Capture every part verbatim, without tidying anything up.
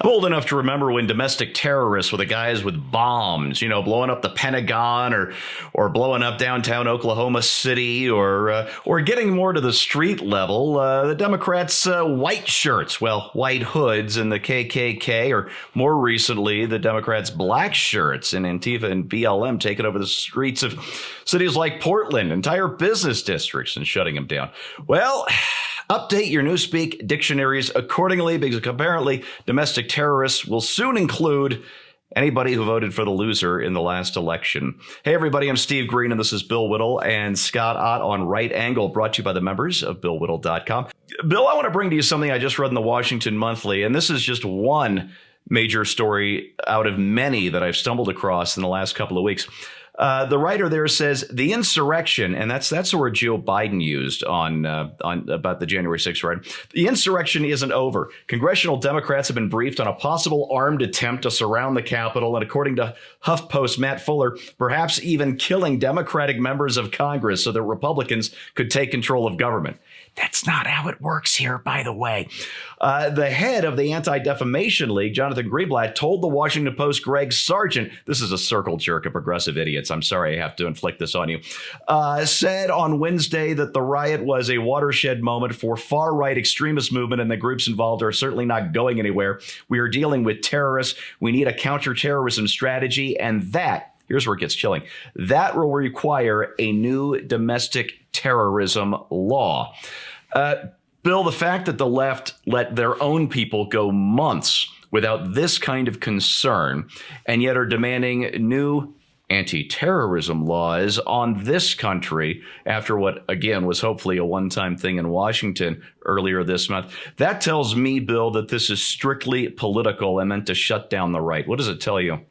I'm old enough to remember when domestic terrorists were the guys with bombs, you know, blowing up the Pentagon or or blowing up downtown Oklahoma City or uh, or getting more to the street level. Uh, the Democrats' uh, white shirts, well, white hoods and the K K K, or more recently, the Democrats' black shirts and Antifa and B L M taking over the streets of cities like Portland, entire business districts, and shutting them down. Well, update your Newspeak dictionaries accordingly, because apparently domestic terrorists will soon include anybody who voted for the loser in the last election. Hey, everybody, I'm Steve Green, and this is Bill Whittle and Scott Ott on Right Angle, brought to you by the members of bill whittle dot com. Bill, I want to bring to you something I just read in the Washington Monthly, and this is just one major story out of many that I've stumbled across in the last couple of weeks. Uh, the writer there says the insurrection, and that's that's the word Joe Biden used on uh, on about the January sixth riot. The insurrection isn't over. Congressional Democrats have been briefed on a possible armed attempt to surround the Capitol, and according to HuffPost Matt Fuller, perhaps even killing Democratic members of Congress so that Republicans could take control of government. That's not how it works here, by the way. Uh, the head of the Anti-Defamation League, Jonathan Greenblatt, told the Washington Post Greg Sargent, this is a circle jerk of progressive idiots, I'm sorry I have to inflict this on you, uh, said on Wednesday that the riot was a watershed moment for far-right extremist movement, and the groups involved are certainly not going anywhere. We are dealing with terrorists. We need a counterterrorism strategy, and that, here's where it gets chilling, that will require a new domestic terrorism law. Uh, Bill, the fact that the left let their own people go months without this kind of concern and yet are demanding new anti-terrorism laws on this country after what, again, was hopefully a one-time thing in Washington earlier this month, that tells me, Bill, that this is strictly political and meant to shut down the right. What does it tell you?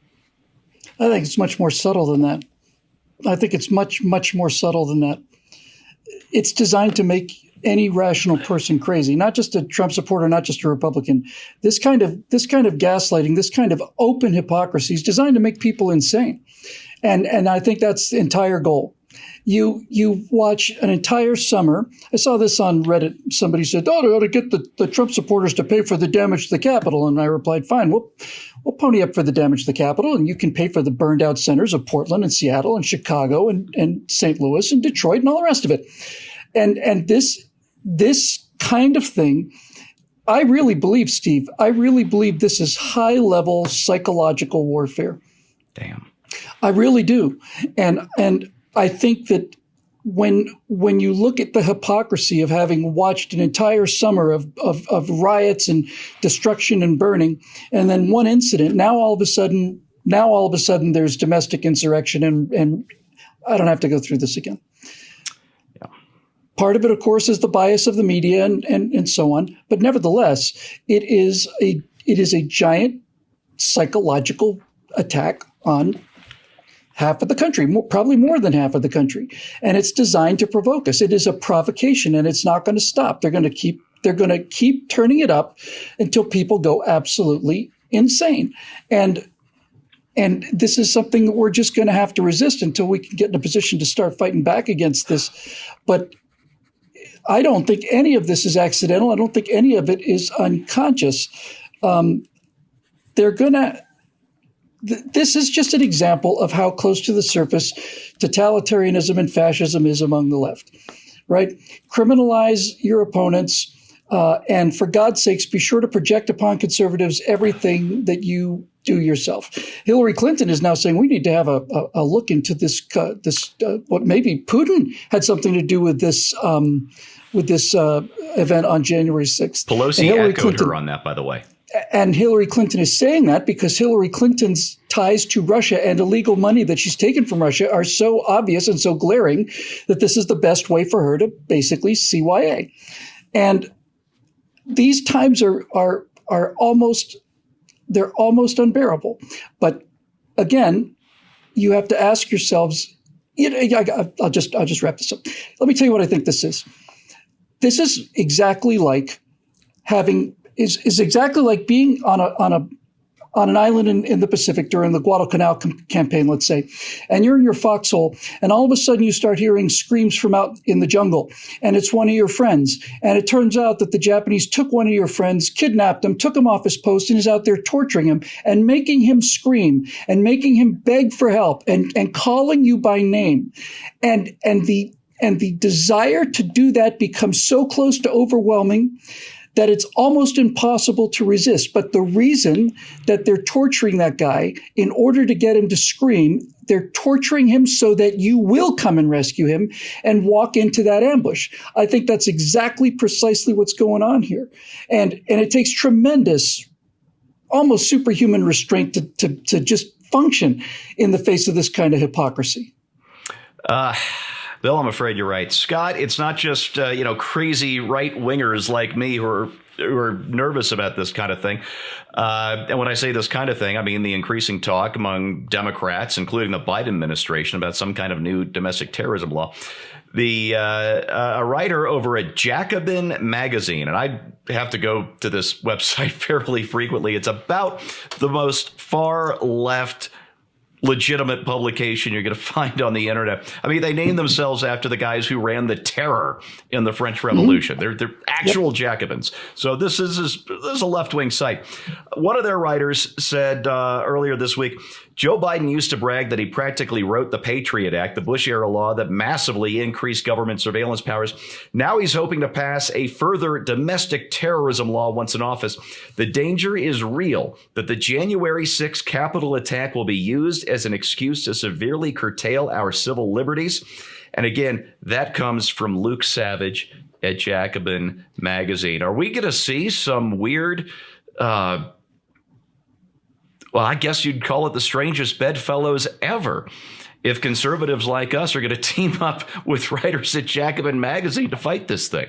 I think it's much more subtle than that. I think it's much, much more subtle than that. It's designed to make any rational person crazy, not just a Trump supporter, not just a Republican. This kind of this kind of gaslighting, this kind of open hypocrisy is designed to make people insane. And and I think that's the entire goal. You you watch an entire summer. I saw this on Reddit. Somebody said, oh, they ought to get the, the Trump supporters to pay for the damage to the Capitol. And I replied, fine, we'll, we'll pony up for the damage to the Capitol, and you can pay for the burned out centers of Portland and Seattle and Chicago and, and Saint Louis and Detroit and all the rest of it. And and this this kind of thing, I really believe, Steve, I really believe this is high level psychological warfare. Damn. I really do. And and I think that when when you look at the hypocrisy of having watched an entire summer of, of, of riots and destruction and burning, and then one incident, now all of a sudden, now all of a sudden there's domestic insurrection, and, and I don't have to go through this again. Yeah. Part of it, of course, is the bias of the media and, and, and so on. But nevertheless, it is a it is a giant psychological attack on half of the country, more, probably more than half of the country. And it's designed to provoke us. It is a provocation, and it's not going to stop. They're going to keep, they're going to keep turning it up until people go absolutely insane. And, and this is something that we're just going to have to resist until we can get in a position to start fighting back against this. But I don't think any of this is accidental. I don't think any of it is unconscious. Um, they're going to, This is just an example of how close to the surface totalitarianism and fascism is among the left, right? Criminalize your opponents, uh, and for God's sakes, be sure to project upon conservatives everything that you do yourself. Hillary Clinton is now saying we need to have a, a, a look into this. Uh, this uh, what maybe Putin had something to do with this um, with this uh, event on January sixth. Pelosi echoed Clinton, her on that, by the way. And Hillary Clinton is saying that because Hillary Clinton's ties to Russia and illegal money that she's taken from Russia are so obvious and so glaring that this is the best way for her to basically C Y A. And these times are are are almost they're almost unbearable. But again, you have to ask yourselves. You know, I, I'll just I'll just wrap this up. Let me tell you what I think this is. This is exactly like having. Is, is exactly like being on a on a on an island in, in the Pacific during the Guadalcanal com- campaign, let's say, and you're in your foxhole, and all of a sudden you start hearing screams from out in the jungle, and it's one of your friends. And it turns out that the Japanese took one of your friends, kidnapped him, took him off his post, and is out there torturing him and making him scream and making him beg for help and, and calling you by name. And, and the, and the desire to do that becomes so close to overwhelming that it's almost impossible to resist. But the reason that they're torturing that guy, in order to get him to scream, they're torturing him so that you will come and rescue him and walk into that ambush. I think that's exactly precisely what's going on here. And, and it takes tremendous, almost superhuman restraint to, to, to just function in the face of this kind of hypocrisy. Uh Bill, I'm afraid you're right. Scott, it's not just, uh, you know, crazy right-wingers like me who are, who are nervous about this kind of thing. Uh, and when I say this kind of thing, I mean the increasing talk among Democrats, including the Biden administration, about some kind of new domestic terrorism law. The uh, a writer over at Jacobin Magazine, and I have to go to this website fairly frequently. It's about the most far left legitimate publication you're going to find on the internet. I mean, they name themselves after the guys who ran the terror in the French Revolution. Mm-hmm. They're they're actual yep. Jacobins. So this is, is this is a left-wing site. One of their writers said uh, earlier this week, Joe Biden used to brag that he practically wrote the Patriot Act, the Bush-era law that massively increased government surveillance powers. Now he's hoping to pass a further domestic terrorism law once in office. The danger is real that the January sixth Capitol attack will be used as an excuse to severely curtail our civil liberties. And again, that comes from Luke Savage at Jacobin Magazine. Are we going to see some weird uh well, I guess you'd call it the strangest bedfellows ever if conservatives like us are going to team up with writers at Jacobin Magazine to fight this thing?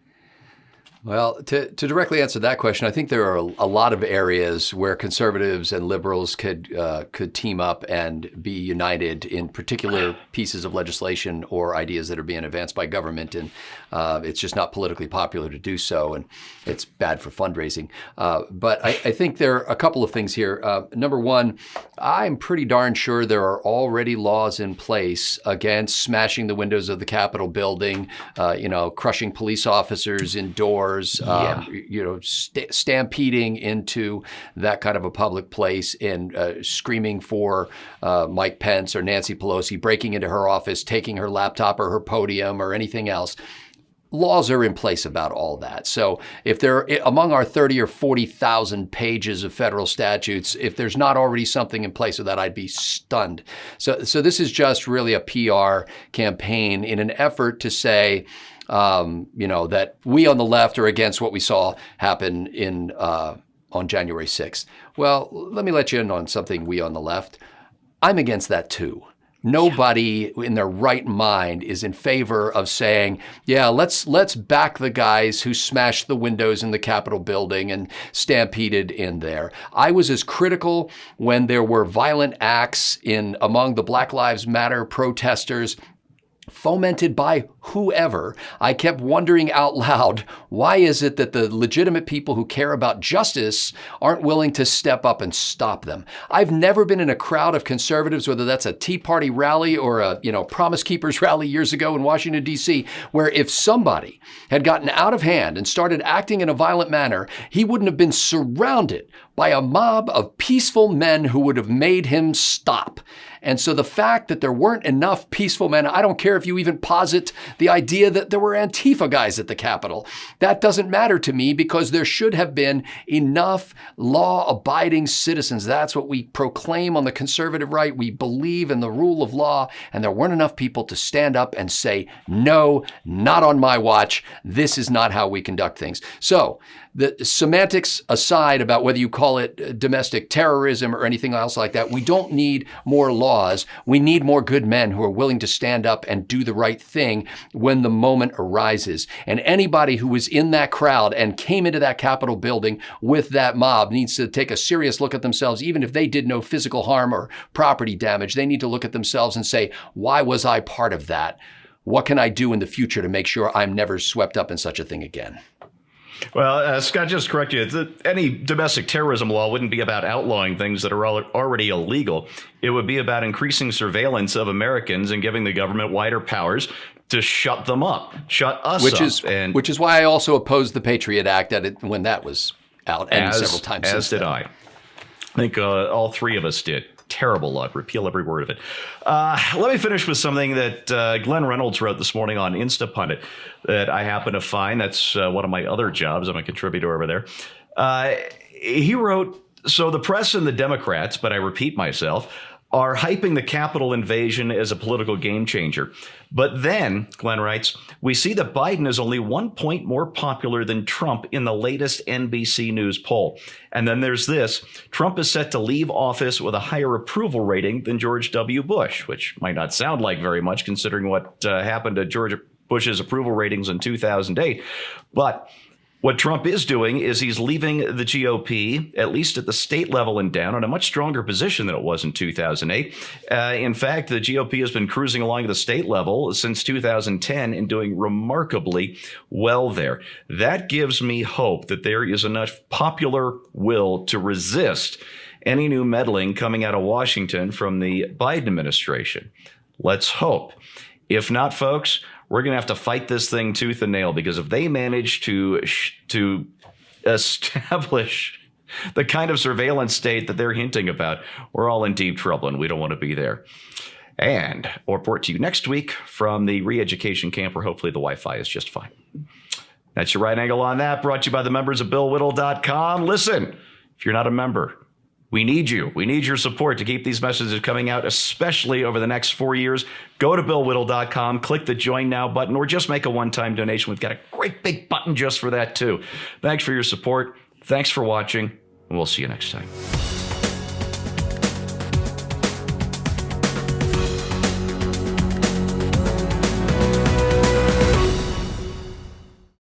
Well, to, to directly answer that question, I think there are a lot of areas where conservatives and liberals could uh, could team up and be united in particular pieces of legislation or ideas that are being advanced by government. And uh, it's just not politically popular to do so. And it's bad for fundraising. Uh, but I, I think there are a couple of things here. Uh, number one, I'm pretty darn sure there are already laws in place against smashing the windows of the Capitol building, uh, you know, crushing police officers indoors. Um, yeah. you know, st- stampeding into that kind of a public place and uh, screaming for uh, Mike Pence or Nancy Pelosi, breaking into her office, taking her laptop or her podium or anything else. Laws are in place about all that. So if there, among our thirty or forty thousand pages of federal statutes, if there's not already something in place with that, I'd be stunned. So, so this is just really a P R campaign in an effort to say, Um, you know, that we on the left are against what we saw happen in uh, on January sixth. Well, let me let you in on something we on the left. I'm against that too. Nobody in their right mind is in favor of saying, yeah, let's let's back the guys who smashed the windows in the Capitol building and stampeded in there. I was as critical when there were violent acts in among the Black Lives Matter protesters, fomented by whoever. I kept wondering out loud, why is it that the legitimate people who care about justice aren't willing to step up and stop them? I've never been in a crowd of conservatives, whether that's a Tea Party rally or a, you know, Promise Keepers rally years ago in Washington, D C, where if somebody had gotten out of hand and started acting in a violent manner, he wouldn't have been surrounded by a mob of peaceful men who would have made him stop. And so the fact that there weren't enough peaceful men, I don't care if you even posit the idea that there were Antifa guys at the Capitol. That doesn't matter to me because there should have been enough law-abiding citizens. That's what we proclaim on the conservative right. We believe in the rule of law, and there weren't enough people to stand up and say, no, not on my watch. This is not how we conduct things. So the semantics aside about whether you call it domestic terrorism or anything else like that, we don't need more laws. We need more good men who are willing to stand up and do the right thing when the moment arises. And anybody who was in that crowd and came into that Capitol building with that mob needs to take a serious look at themselves. Even if they did no physical harm or property damage, they need to look at themselves and say, why was I part of that? What can I do in the future to make sure I'm never swept up in such a thing again? Well, uh, Scott, just to correct you, the, any domestic terrorism law wouldn't be about outlawing things that are al- already illegal. It would be about increasing surveillance of Americans and giving the government wider powers to shut them up, shut us which up. Is, and which is why I also opposed the Patriot Act at it, when that was out, and as, several times As since did then. I. I think uh, all three of us did. Terrible law. Repeal every word of it. Uh, let me finish with something that uh, Glenn Reynolds wrote this morning on Instapundit that I happen to find. That's uh, one of my other jobs. I'm a contributor over there. Uh, he wrote, so the press and the Democrats, but I repeat myself, are hyping the Capitol invasion as a political game changer. But then, Glenn writes, we see that Biden is only one point more popular than Trump in the latest N B C News poll. And then there's this. Trump is set to leave office with a higher approval rating than George W. Bush, which might not sound like very much considering what uh, happened to George Bush's approval ratings in two thousand eight. But what Trump is doing is he's leaving the G O P, at least at the state level and down, in a much stronger position than it was in two thousand eight. Uh, in fact, the G O P has been cruising along the state level since two thousand ten and doing remarkably well there. That gives me hope that there is enough popular will to resist any new meddling coming out of Washington from the Biden administration. Let's hope. If not, folks, we're going to have to fight this thing tooth and nail, because if they manage to to establish the kind of surveillance state that they're hinting about, we're all in deep trouble, and we don't want to be there. And I'll report to you next week from the re-education camp, where hopefully the Wi-Fi is just fine. That's your right angle on that, brought to you by the members of Bill Whittle dot com. Listen, if you're not a member, we need you. We need your support to keep these messages coming out, especially over the next four years. Go to Bill Whittle dot com, click the Join Now button, or just make a one-time donation. We've got a great big button just for that, too. Thanks for your support. Thanks for watching, and we'll see you next time.